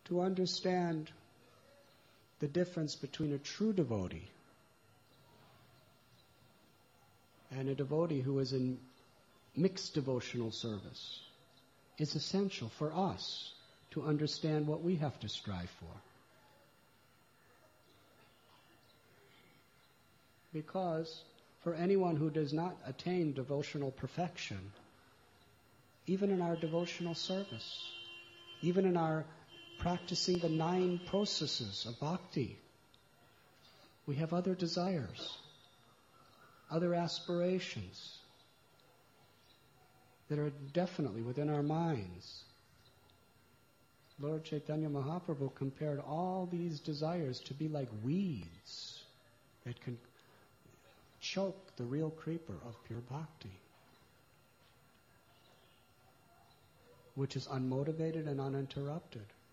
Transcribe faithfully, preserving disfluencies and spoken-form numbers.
to understand the difference between a true devotee and a devotee who is in mixed devotional service is essential for us to understand what we have to strive for. Because for anyone who does not attain devotional perfection, even in our devotional service, even in our practicing the nine processes of bhakti, we have other desires, other aspirations that are definitely within our minds. Lord Chaitanya Mahaprabhu compared all these desires to be like weeds that can choke the real creeper of pure bhakti, which is unmotivated and uninterrupted.